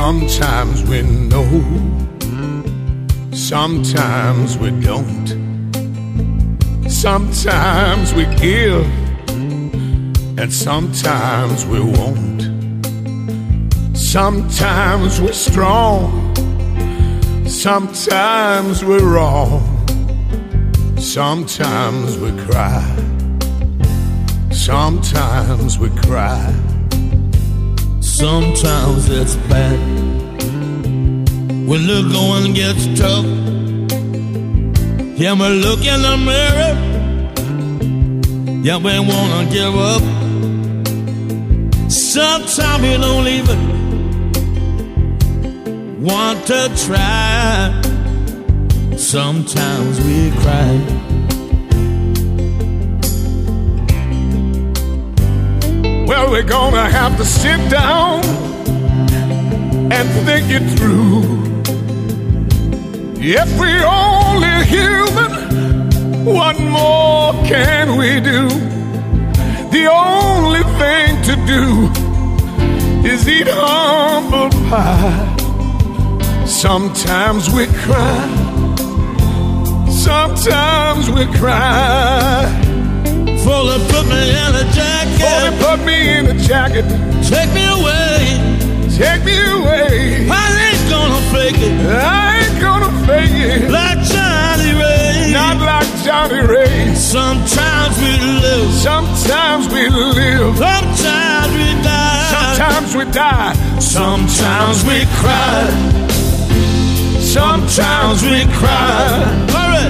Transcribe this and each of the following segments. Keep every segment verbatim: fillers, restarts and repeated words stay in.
Sometimes we know, sometimes we don't. Sometimes we give, and sometimes we won't. Sometimes we're strong, sometimes we're wrong. Sometimes we cry, sometimes we cry. Sometimes it's bad when the going gets tough. Yeah, we look in the mirror. Yeah, we wanna give up. Sometimes we don't even want to try. Sometimes we cry. Well, we're gonna have to sit down and think it through. If we're only human, what more can we do? The only thing to do is eat humble pie. Sometimes we cry, sometimes we cry. For they put me in a jacket, for they put me in a jacket. Take me away, take me away. I ain't gonna fake it, I ain't gonna fake it. Like Johnny Ray, not like Johnny Ray. Sometimes we live, sometimes we live. Sometimes we die, sometimes we die. Sometimes we cry, sometimes we cry. All right.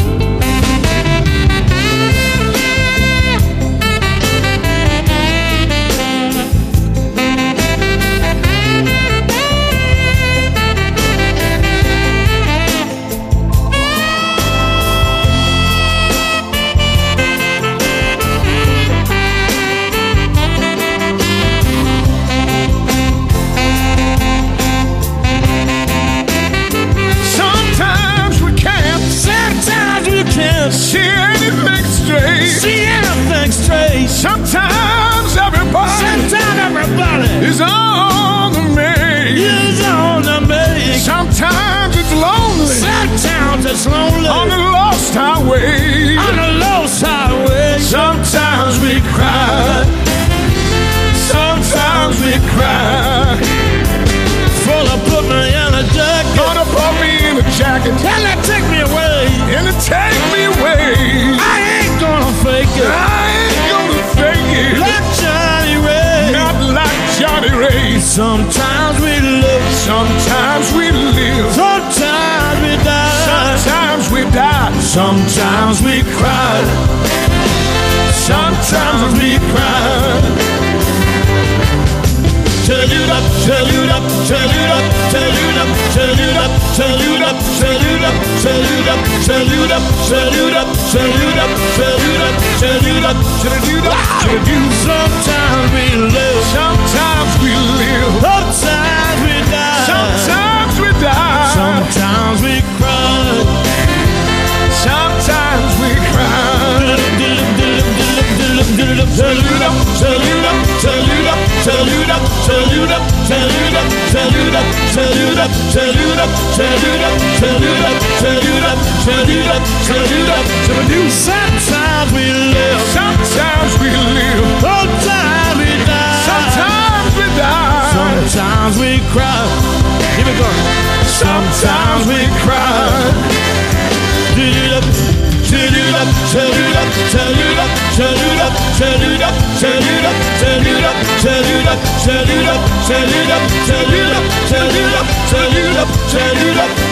See anything straight. See anything straight. Sometimes everybody, sometimes everybody is on the make. Is on the make. Sometimes it's lonely. Sometimes it's lonely. On the lost highway. On the lost highway. Sometimes we cry. Sometimes we cry. For they put me in a jacket. Gonna put me in a jacket. And they take me away. And they take me away. I ain't gonna fake it. I ain't gonna fake it. Like Johnny Ray. Not like Johnny Ray. Sometimes we live. Sometimes we live. Sometimes we die. Sometimes we die. Sometimes we cry. Sometimes we cry. Tell you up, tell you up, tell you up, tell you up, tell you up, tell you up, tell you up, tell you up, tell you up, tell you up, tell you up, tell you up, tell you up, tell you up, tell you. Sometimes we live, sometimes we live, sometimes we die, sometimes we die, sometimes we cry, sometimes we cry. Tell you up, tell you up, tell you up, tell you up, tell you up, tell you up, tell you up, tell you up, tell you up, tell you up, tell you up, tell you up, tell you up, tell you up, tell you. Sometimes we live, sometimes we live, sometimes we die, sometimes we die, sometimes we cry. Here we go. Sometimes we cry. Tell you up, tell you up, tell you up, tell you up, tell you up, tell you up, tell you up, tell you up, tell you up, tell you up, tell you up, tell you up, tell you up, tell you up, tell you up.